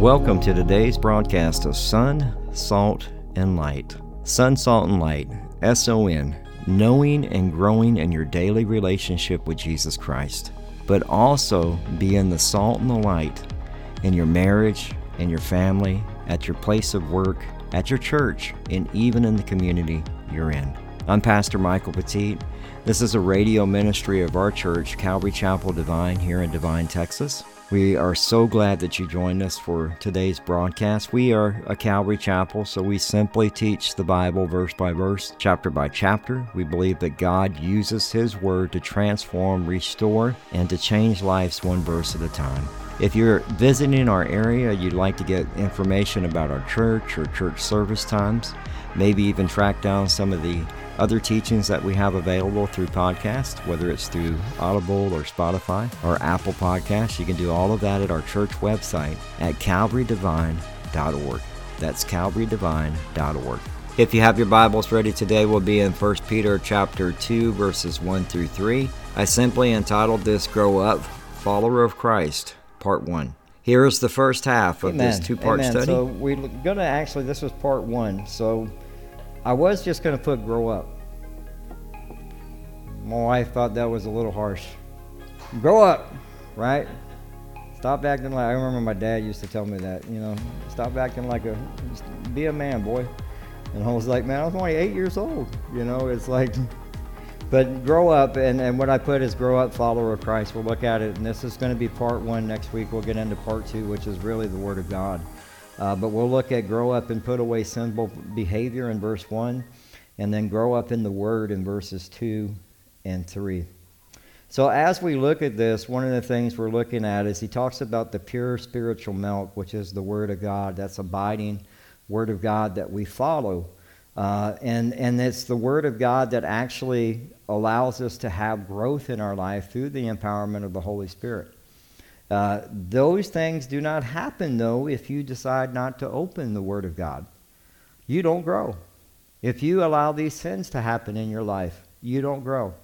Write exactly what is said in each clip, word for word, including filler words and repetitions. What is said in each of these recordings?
Welcome to today's broadcast of Sun, Salt, and Light. Sun, Salt, and Light, S O N, knowing and growing in your daily relationship with Jesus Christ, but also being the salt and the light in your marriage, in your family, at your place of work, at your church, and even in the community you're in. I'm Pastor Michael Petit. This is a radio ministry of our church, Calvary Chapel Divine, here in Divine, Texas. We are so glad that you joined us for today's broadcast. We are a Calvary Chapel, so we simply teach the Bible verse by verse, chapter by chapter. We believe that God uses His Word to transform, restore, and to change lives one verse at a time. If you're visiting our area, you'd like to get information about our church or church service times, maybe even track down some of the other teachings that we have available through podcast, whether it's through Audible or Spotify or Apple Podcasts, you can do all of that at our church website at calvary divine dot org. That's calvary divine dot org. If you have your Bibles ready today, we'll be in First Peter chapter two, verses one through three. I simply entitled this, Grow Up, Follower of Christ, Part one. Here is the first half of Amen. this two-part Amen. study. So we're going to actually, this was part one. So I was just going to put grow up. My wife thought that was a little harsh. Grow up, right? Stop acting like, I remember my dad used to tell me that, you know, stop acting like a, just be a man, boy. And I was like, man, I was only eight years old. You know, it's like, but grow up, and, and what I put is grow up, follower of Christ. We'll look at it, and this is going to be part one. Next week we'll get into part two, which is really the Word of God. Uh, but we'll look at grow up and put away sinful behavior in verse one, and then grow up in the Word in verses two and three. So as we look at this, one of the things we're looking at is he talks about the pure spiritual milk, which is the Word of God. That's abiding Word of God that we follow. Uh, and, and it's the Word of God that actually allows us to have growth in our life through the empowerment of the Holy Spirit. Uh, those things do not happen, though, if you decide not to open the Word of God. You don't grow. If you allow these sins to happen in your life, you don't grow.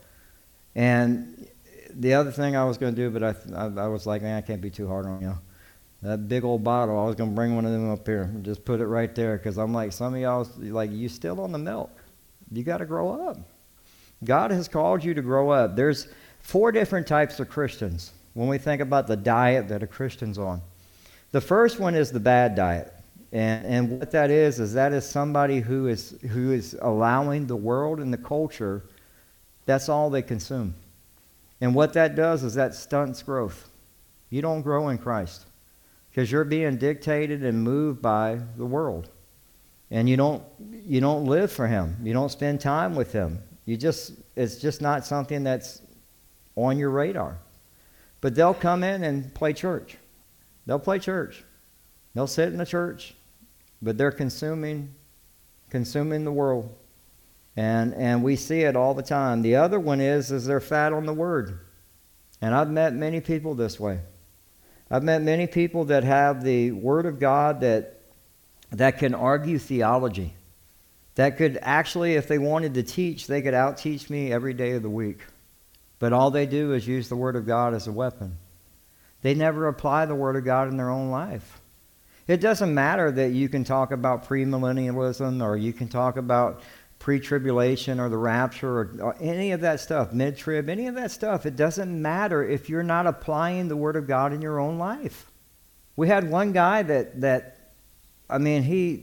And the other thing I was going to do, but I, I, I was like, man, I can't be too hard on you. That big old bottle, I was going to bring one of them up here and just put it right there, because I'm like, some of y'all, like, you still on the milk. You got to grow up. God has called you to grow up. There's four different types of Christians when we think about the diet that a Christian's on. The first one is the bad diet. And, and what that is, is that is somebody who is who is allowing the world and the culture, that's all they consume. And what that does is that stunts growth. You don't grow in Christ because you're being dictated and moved by the world. And you don't you don't live for Him. You don't spend time with Him. You just it's just not something that's on your radar. But they'll come in and play church. They'll play church. They'll sit in the church, but they're consuming, consuming the world. And and we see it all the time. The other one is, is they're fat on the Word. And I've met many people this way. I've met many people that have the Word of God that that can argue theology. That could actually, if they wanted to teach, they could out-teach me every day of the week. But all they do is use the Word of God as a weapon. They never apply the Word of God in their own life. It doesn't matter that you can talk about premillennialism, or you can talk about pre-tribulation or the rapture, or, or any of that stuff, mid-trib, any of that stuff. It doesn't matter if you're not applying the Word of God in your own life. We had one guy that, that I mean, he,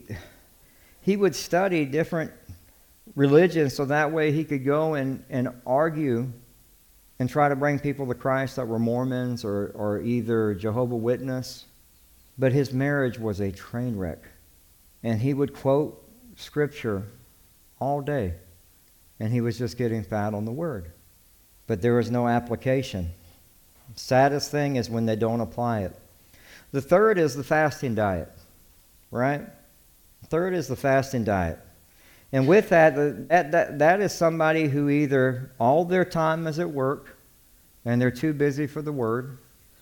he would study different religions so that way he could go and, and argue and try to bring people to Christ that were Mormons or, or either Jehovah's Witness. But his marriage was a train wreck. And he would quote Scripture all day. And he was just getting fat on the Word. But there was no application. Saddest thing is when they don't apply it. The third is the fasting diet. Right? The third is the fasting diet. And with that, that, that, that is somebody who either all their time is at work and they're too busy for the Word,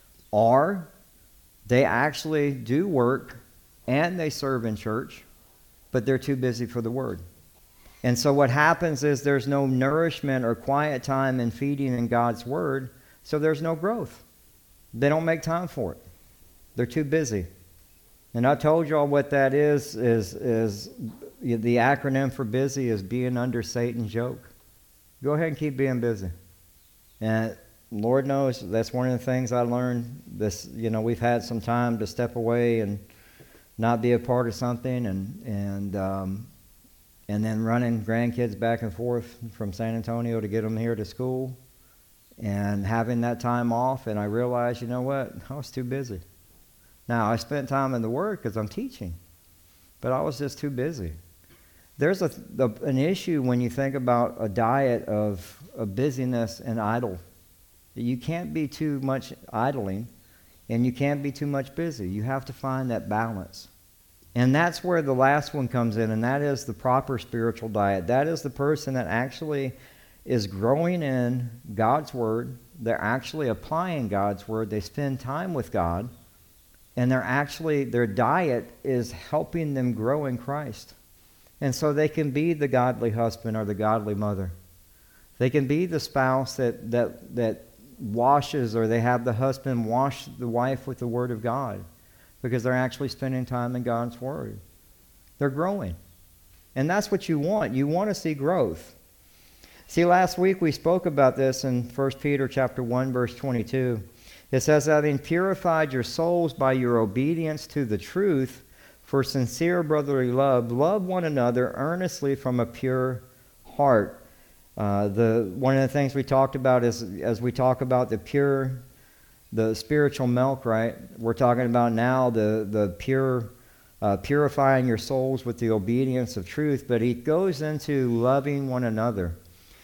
or they actually do work and they serve in church, but they're too busy for the Word. And so what happens is there's no nourishment or quiet time in feeding in God's Word, so there's no growth. They don't make time for it. They're too busy. And I told y'all what that is, is, is the acronym for busy is being under Satan's yoke. Go ahead and keep being busy. And Lord knows that's one of the things I learned. This, you know, we've had some time to step away and not be a part of something, and and um, and then running grandkids back and forth from San Antonio to get them here to school, and having that time off. And I realized, you know what, I was too busy. Now I spent time in the Word because I'm teaching, but I was just too busy. There's a, a an issue when you think about a diet of, of busyness and idle. You can't be too much idling, and you can't be too much busy. You have to find that balance. And that's where the last one comes in, and that is the proper spiritual diet. That is the person that actually is growing in God's Word. They're actually applying God's Word. They spend time with God, and they're actually, their diet is helping them grow in Christ. And so they can be the godly husband or the godly mother. They can be the spouse that that that washes, or they have the husband wash the wife with the Word of God, because they're actually spending time in God's Word. They're growing. And that's what you want. You want to see growth. See, last week we spoke about this in First Peter chapter one, verse twenty-two. It says, having purified your souls by your obedience to the truth, for sincere brotherly love, love one another earnestly from a pure heart. Uh, the one of the things we talked about is, as we talk about the pure, the spiritual milk, right? We're talking about now the the pure, uh, purifying your souls with the obedience of truth. But he goes into loving one another.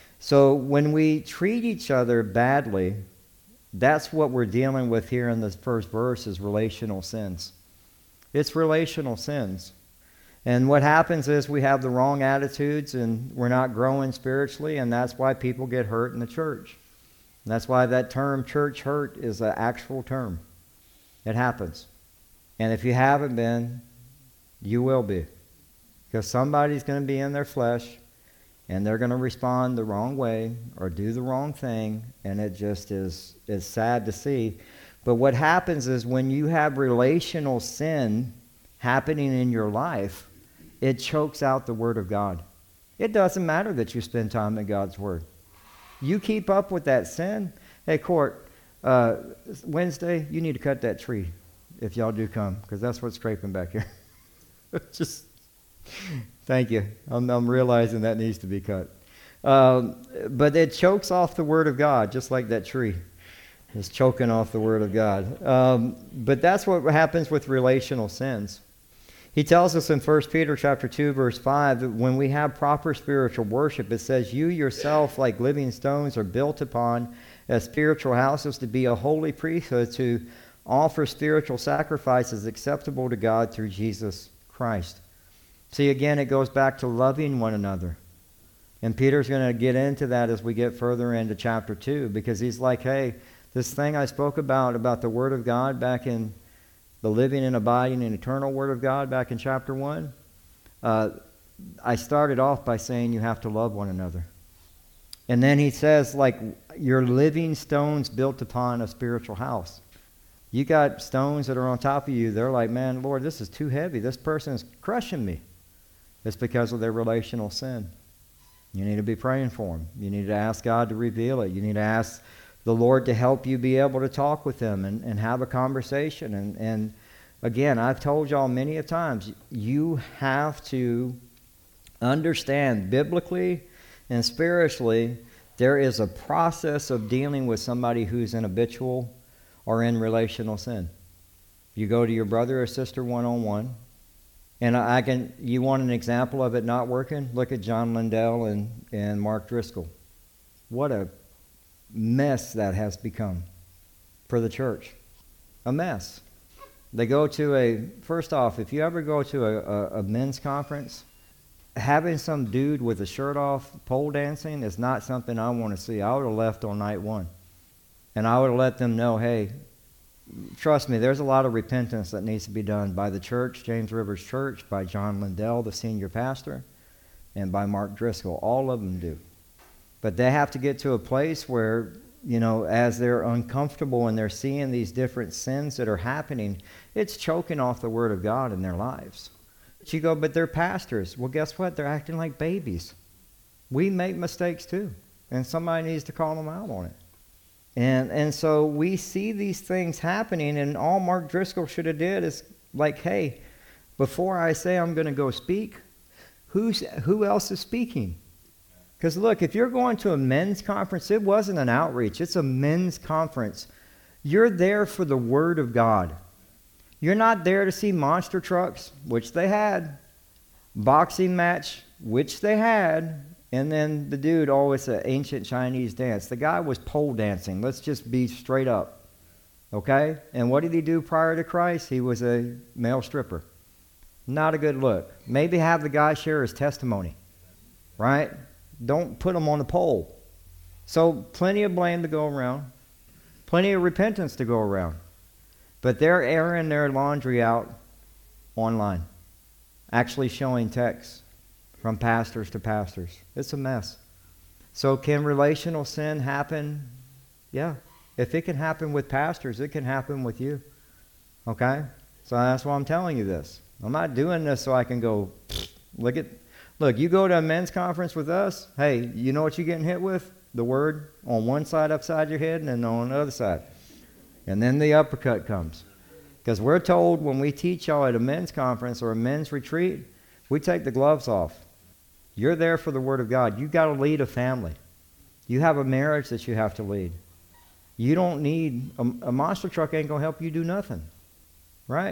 So when we treat each other badly, that's what we're dealing with here in this first verse, is relational sins. It's relational sins. And what happens is we have the wrong attitudes and we're not growing spiritually, and that's why people get hurt in the church. And that's why that term church hurt is an actual term. It happens. And if you haven't been, you will be. Because somebody's going to be in their flesh and they're going to respond the wrong way or do the wrong thing, and it just is, is sad to see. But what happens is when you have relational sin happening in your life, it chokes out the Word of God. It doesn't matter that you spend time in God's Word. You keep up with that sin. Hey, Court, uh, Wednesday, you need to cut that tree if y'all do come, because that's what's scraping back here. Just, thank you. I'm, I'm realizing that needs to be cut. Um, but it chokes off the Word of God, just like that tree is choking off the Word of God. Um, but that's what happens with relational sins. He tells us in First Peter chapter two, verse five, that when we have proper spiritual worship, it says, you yourself, like living stones, are built upon as spiritual houses to be a holy priesthood, to offer spiritual sacrifices acceptable to God through Jesus Christ. See, again, it goes back to loving one another. And Peter's going to get into that as we get further into chapter two, because he's like, hey, this thing I spoke about, about the Word of God back in the living and abiding and eternal Word of God back in chapter one, uh, I started off by saying you have to love one another. And then he says, like, you're living stones built upon a spiritual house. You got stones that are on top of you. They're like, man, Lord, this is too heavy. This person is crushing me. It's because of their relational sin. You need to be praying for them. You need to ask God to reveal it. You need to ask the Lord to help you be able to talk with them and, and have a conversation. And, and again, I've told y'all many a times, you have to understand biblically and spiritually, there is a process of dealing with somebody who's in habitual or in relational sin. You go to your brother or sister one-on-one, and I can, you want an example of it not working? Look at John Lindell and, and Mark Driscoll. What a mess that has become for the church. A mess. They go to a, first off, if you ever go to a, a, a men's conference, having some dude with a shirt off pole dancing is not something I want to see. I would have left on night one. And I would have let them know, hey, trust me, there's a lot of repentance that needs to be done by the church, James Rivers Church, by John Lindell, the senior pastor, and by Mark Driscoll. All of them do. But they have to get to a place where you know, as they're uncomfortable and they're seeing these different sins that are happening, it's choking off the Word of God in their lives. But you go, but they're pastors. Well, guess what? They're acting like babies. We make mistakes too, and somebody needs to call them out on it. And and so we see these things happening, and all Mark Driscoll should have did is like, hey, before I say I'm going to go speak, who's who else is speaking? Because look, if you're going to a men's conference, it wasn't an outreach. It's a men's conference. You're there for the Word of God. You're not there to see monster trucks, which they had, boxing match, which they had, and then the dude always an ancient Chinese dance. The guy was pole dancing. Let's just be straight up. Okay? And what did he do prior to Christ? He was a male stripper. Not a good look. Maybe have the guy share his testimony. Right? Don't put him on the pole. So plenty of blame to go around. Plenty of repentance to go around. But they're airing their laundry out online. Actually showing texts from pastors to pastors. It's a mess. So can relational sin happen? Yeah. If it can happen with pastors, it can happen with you. Okay? So that's why I'm telling you this. I'm not doing this so I can go, look at, look, you go to a men's conference with us, hey, you know what you're getting hit with? The Word on one side upside your head and then on the other side. And then the uppercut comes. Because we're told when we teach y'all at a men's conference or a men's retreat, we take the gloves off. You're there for the Word of God. You've got to lead a family. You have a marriage that you have to lead. You don't need, a, a monster truck ain't going to help you do nothing. Right?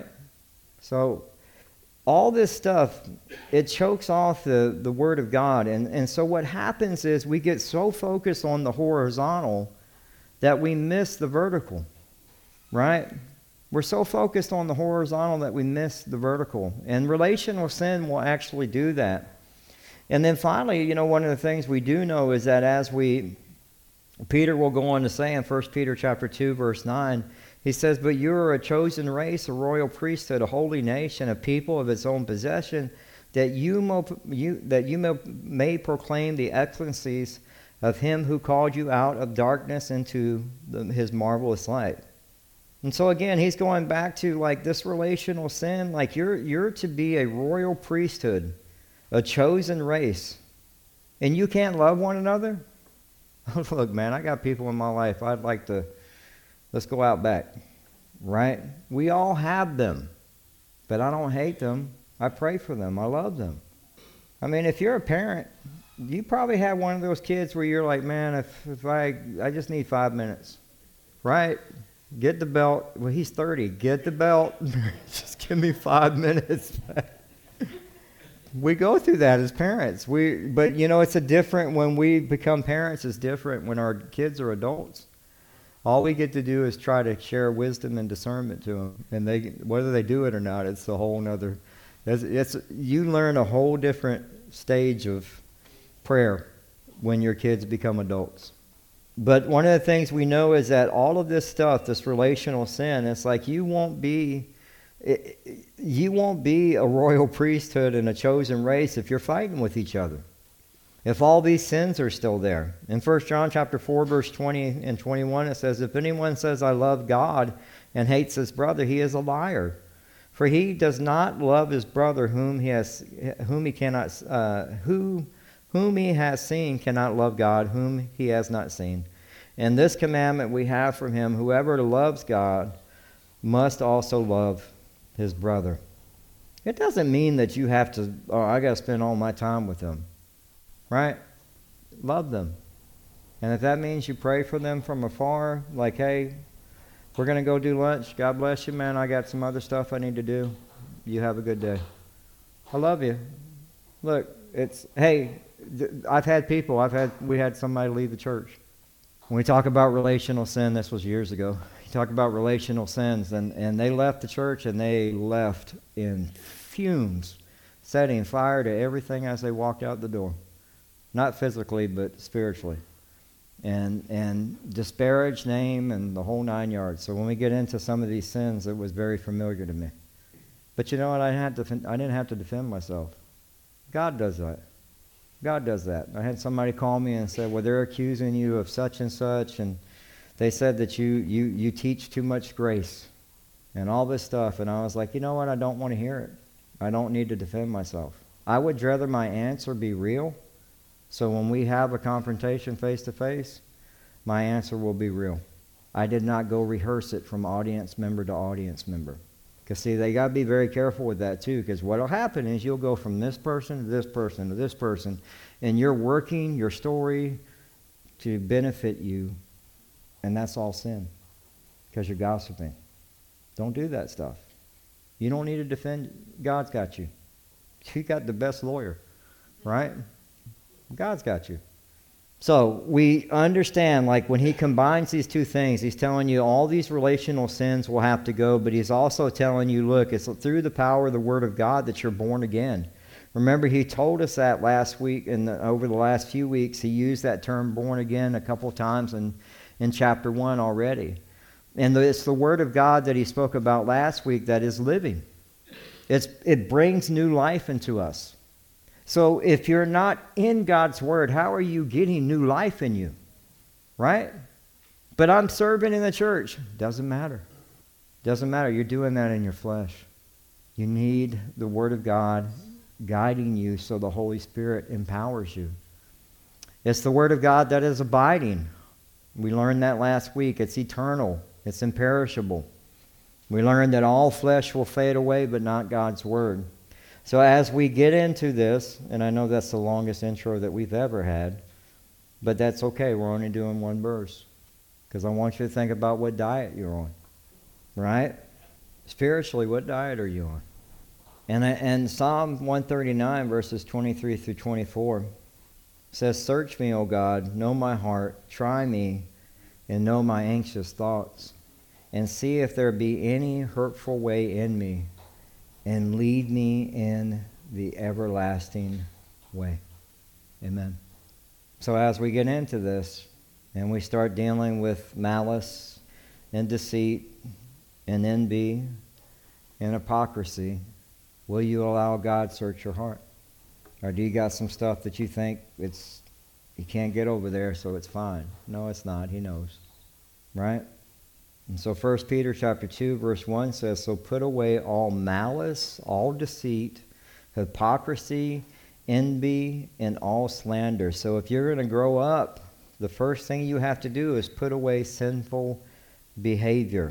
So all this stuff, it chokes off the, the Word of God. And, and so what happens is we get so focused on the horizontal that we miss the vertical. Right? We're so focused on the horizontal that we miss the vertical. And relational sin will actually do that. And then finally, you know, one of the things we do know is that as we, Peter will go on to say in First Peter chapter two, verse nine, he says, "But you are a chosen race, a royal priesthood, a holy nation, a people of its own possession, that you, mo- you, that you may, may proclaim the excellencies of him who called you out of darkness into the, his marvelous light." And so again, he's going back to like this relational sin, like you're you're to be a royal priesthood, a chosen race, and you can't love one another? Look, man, I got people in my life I'd like to, let's go out back, right? We all have them, but I don't hate them. I pray for them. I love them. I mean, if you're a parent, you probably have one of those kids where you're like, man, if, if I, I just need five minutes, right? Get the belt. Well, he's thirty. Get the belt. Just give me five minutes. We go through that as parents. We, but you know, it's a different when we become parents. It's different when our kids are adults. All we get to do is try to share wisdom and discernment to them, and they, whether they do it or not, it's a whole nother. It's, it's you learn a whole different stage of prayer when your kids become adults. But one of the things we know is that all of this stuff, this relational sin, it's like you won't be, it, you won't be a royal priesthood and a chosen race if you're fighting with each other. If all these sins are still there. In First John chapter four, verse twenty and twenty-one, it says, "If anyone says, 'I love God,' and hates his brother, he is a liar. For he does not love his brother whom he has, whom he cannot, uh, who, whom he has seen cannot love God, whom he has not seen. And this commandment we have from him, whoever loves God must also love his brother." It doesn't mean that you have to, oh, I got to spend all my time with them. Right? Love them. And if that means you pray for them from afar, like, hey, we're going to go do lunch. God bless you, man. I got some other stuff I need to do. You have a good day. I love you. Look, it's, hey, I've had people, I've had, we had somebody leave the church. When we talk about relational sin, this was years ago. You talk about relational sins, and, and they left the church, and they left in fumes, setting fire to everything as they walked out the door. Not physically, but spiritually. And and disparage name and the whole nine yards. So when we get into some of these sins, it was very familiar to me. But you know what? I didn't have to, I didn't have to defend myself. God does that. God does that. I had somebody call me and say, well, they're accusing you of such and such, and They said that you, you, you teach too much grace and all this stuff. And I was like, you know what? I don't want to hear it. I don't need to defend myself. I would rather my answer be real. So when we have a confrontation face to face, my answer will be real. I did not go rehearse it from audience member to audience member. Because see, they got to be very careful with that too, because what will happen is you'll go from this person to this person to this person, and you're working your story to benefit you, and that's all sin, because you're gossiping. Don't do that stuff. You don't need to defend. God's got you. You got the best lawyer, right? God's got you. So we understand, like when he combines these two things, he's telling you all these relational sins will have to go, but he's also telling you, look, it's through the power of the Word of God that you're born again. Remember, he told us that last week, and over the last few weeks, he used that term born again a couple times in, in chapter one already. And the, it's the Word of God that he spoke about last week that is living. It's, it brings new life into us. So if you're not in God's Word, how are you getting new life in you? Right? But I'm serving in the church. Doesn't matter. Doesn't matter. You're doing that in your flesh. You need the Word of God guiding you so the Holy Spirit empowers you. It's the Word of God that is abiding. We learned that last week. It's eternal. It's imperishable. We learned that all flesh will fade away, but not God's Word. So as we get into this, and I know that's the longest intro that we've ever had, but that's okay. We're only doing one verse, because I want you to think about what diet you're on, right? Spiritually, what diet are you on? And, and Psalm one thirty-nine, verses twenty-three through twenty-four, says, "Search me, O God, know my heart, try me, and know my anxious thoughts, and see if there be any hurtful way in me, and lead me in the everlasting way." Amen. So as we get into this, and we start dealing with malice and deceit and envy and hypocrisy, will you allow God to search your heart? Or do you got some stuff that you think it's you can't get over there, so it's fine? No, it's not. He knows. Right? And so First Peter chapter two, verse one says, "So put away all malice, all deceit, hypocrisy, envy, and all slander." So if you're going to grow up, the first thing you have to do is put away sinful behavior.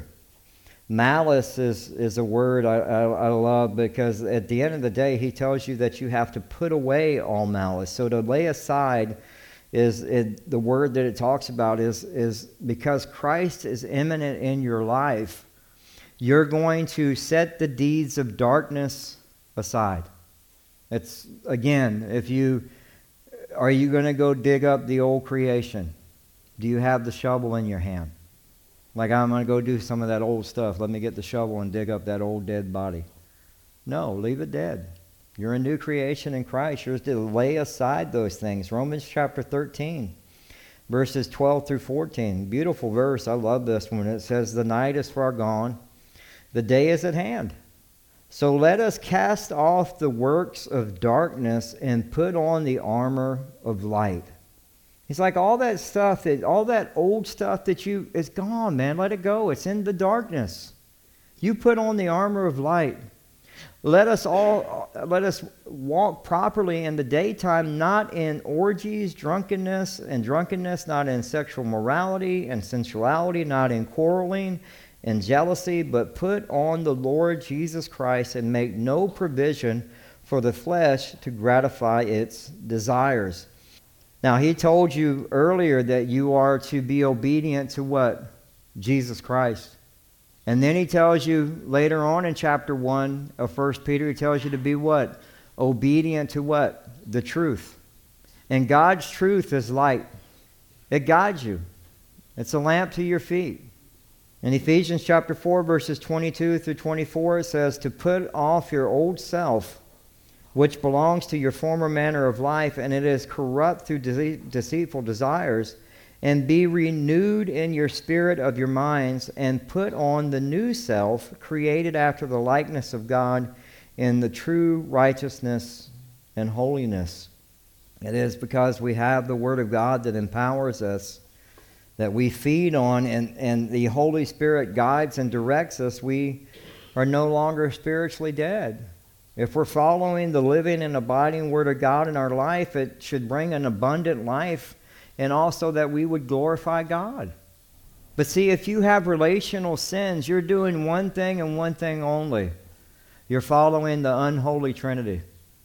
Malice is, is a word I, I, I love, because at the end of the day, he tells you that you have to put away all malice. So to lay aside is it, the word that it talks about is, is because Christ is immanent in your life, you're going to set the deeds of darkness aside. It's, again, if you, are you going to go dig up the old creation? Do you have the shovel in your hand? Like, I'm going to go do some of that old stuff. Let me get the shovel and dig up that old dead body. No, leave it dead. You're a new creation in Christ. You're to lay aside those things. Romans chapter thirteen, verses twelve through fourteen. Beautiful verse. I love this one. It says, "The night is far gone. The day is at hand. So let us cast off the works of darkness and put on the armor of light." He's like, all that stuff, that all that old stuff that you, is gone, man. Let it go. It's in the darkness. You put on the armor of light. Let us all, let us walk properly in the daytime, not in orgies, drunkenness, and drunkenness, not in sexual morality and sensuality, not in quarreling and jealousy, but put on the Lord Jesus Christ and make no provision for the flesh to gratify its desires. Now, he told you earlier that you are to be obedient to what? Jesus Christ. And then he tells you later on in chapter one of First Peter, he tells you to be what? Obedient to what? The truth. And God's truth is light. It guides you. It's a lamp to your feet. In Ephesians chapter four, verses twenty-two through twenty-four, it says, "To put off your old self, which belongs to your former manner of life, and it is corrupt through dece- deceitful desires, and be renewed in your spirit of your minds, and put on the new self, created after the likeness of God in the true righteousness and holiness." It is because we have the Word of God that empowers us that we feed on, and, and the Holy Spirit guides and directs us, we are no longer spiritually dead. If we're following the living and abiding Word of God in our life, it should bring an abundant life, and also that we would glorify God. But see, if you have relational sins, you're doing one thing and one thing only. You're following the unholy Trinity.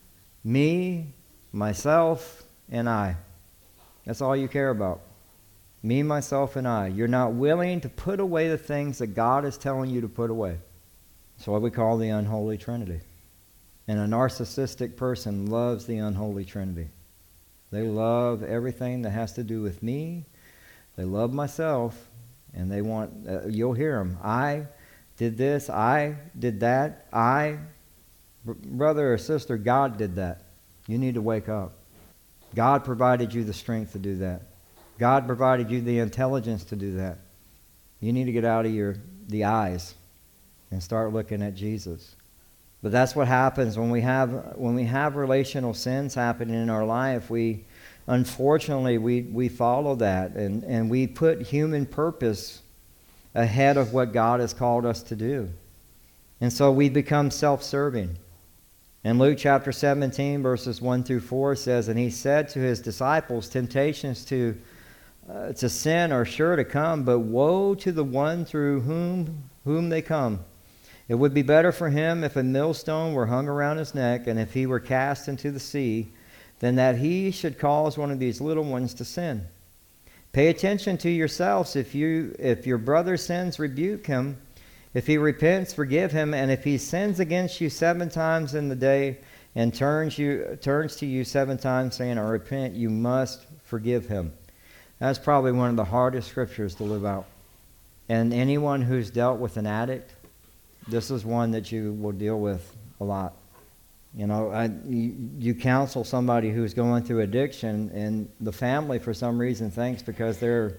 Me, myself, and I. That's all you care about. Me, myself, and I. You're not willing to put away the things that God is telling you to put away. That's what we call the unholy Trinity. And a narcissistic person loves the unholy Trinity. They love everything that has to do with me. They love myself. And they want, uh, you'll hear them. I did this. I did that. I, br- brother or sister, God did that. You need to wake up. God provided you the strength to do that. God provided you the intelligence to do that. You need to get out of your the eyes and start looking at Jesus. But that's what happens when we have when we have relational sins happening in our life. We unfortunately we, we follow that, and, and we put human purpose ahead of what God has called us to do. And so we become self-serving. And Luke chapter seventeen, verses one through four says, "And he said to his disciples, temptations to uh, to sin are sure to come, but woe to the one through whom whom they come. It would be better for him if a millstone were hung around his neck, and if he were cast into the sea, than that he should cause one of these little ones to sin. Pay attention to yourselves. If you if your brother sins, rebuke him. If he repents, forgive him. And if he sins against you seven times in the day and turns you turns to you seven times saying, I repent, you must forgive him." That's probably one of the hardest scriptures to live out. And anyone who's dealt with an addict, this is one that you will deal with a lot. You know, I, you, you counsel somebody who's going through addiction, and the family, for some reason, thinks because they're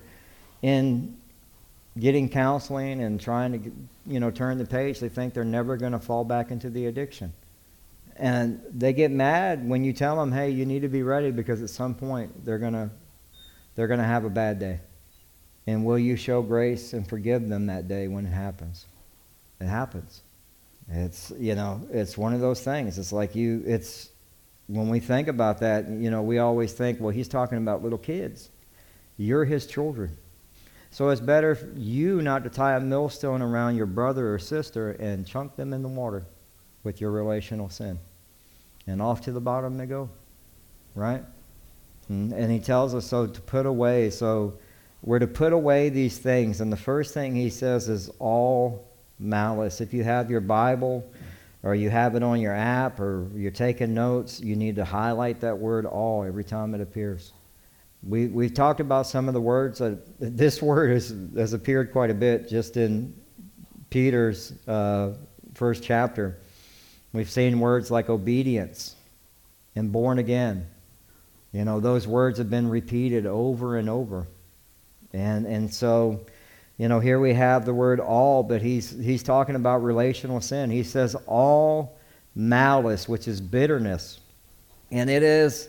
in getting counseling and trying to, you know, turn the page, they think they're never going to fall back into the addiction. And they get mad when you tell them, hey, you need to be ready, because at some point they're going to they're going to have a bad day. And will you show grace and forgive them that day when it happens? It happens. It's, you know, it's one of those things. It's like you, it's, when we think about that, you know, we always think, well, he's talking about little kids. You're his children. So it's better for you not to tie a millstone around your brother or sister and chunk them in the water with your relational sin. And off to the bottom they go, right? And, and he tells us so to put away. So we're to put away these things. And the first thing he says is all malice. If you have your Bible or you have it on your app or you're taking notes, you need to highlight that word all every time it appears. We, we've talked about some of the words. That, this word has, has appeared quite a bit just in Peter's uh, first chapter. We've seen words like obedience and born again. You know, those words have been repeated over and over. And and so, you know, here we have the word all, but he's he's talking about relational sin. He says all malice, which is bitterness. And it is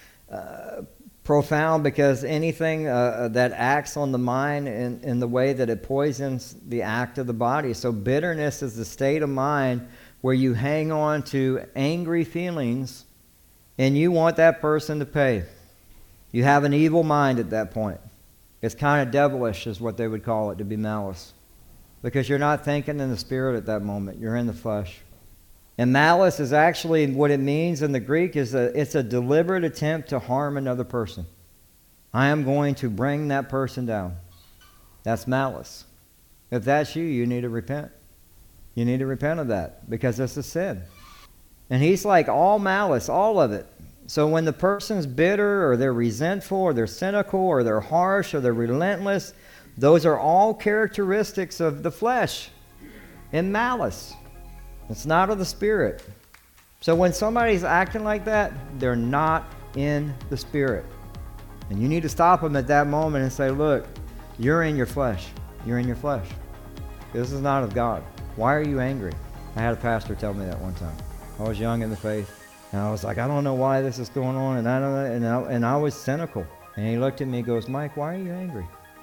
uh, profound, because anything uh, that acts on the mind in, in the way that it poisons the act of the body. So bitterness is the state of mind where you hang on to angry feelings and you want that person to pay. You have an evil mind at that point. It's kind of devilish is what they would call it, to be malice. Because you're not thinking in the spirit at that moment. You're in the flesh. And malice is actually, what it means in the Greek is that it's a deliberate attempt to harm another person. I am going to bring that person down. That's malice. If that's you, you need to repent. You need to repent of that, because it's a sin. And he's like, all malice, all of it. So when the person's bitter or they're resentful or they're cynical or they're harsh or they're relentless, those are all characteristics of the flesh and malice. It's not of the Spirit. So when somebody's acting like that, they're not in the Spirit. And you need to stop them at that moment and say, look, you're in your flesh. You're in your flesh. This is not of God. Why are you angry? I had a pastor tell me that one time. I was young in the faith. And I was like, I don't know why this is going on, and I don't know, and I, and I was cynical. And he looked at me and goes, Mike, why are you angry?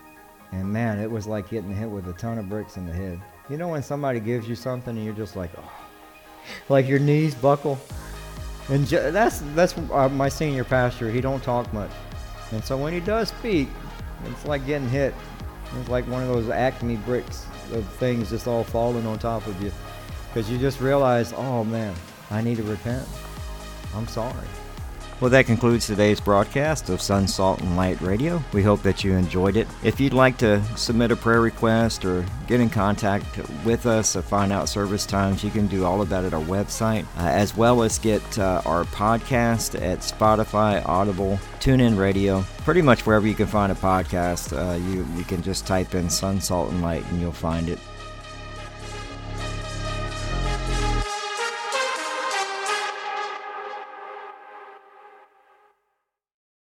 And man, it was like getting hit with a ton of bricks in the head. You know when somebody gives you something and you're just like, oh, like your knees buckle? And ju- that's that's uh, my senior pastor. He don't talk much. And so when he does speak, it's like getting hit. It's like one of those Acme bricks of things just all falling on top of you. Because you just realize, oh man, I need to repent. I'm sorry. Well, that concludes today's broadcast of Sun, Salt, and Light Radio. We hope that you enjoyed it. If you'd like to submit a prayer request or get in contact with us or find out service times, you can do all of that at our website, uh, as well as get uh, our podcast at Spotify, Audible, TuneIn Radio. Pretty much wherever you can find a podcast, uh, you, you can just type in Sun, Salt, and Light and you'll find it.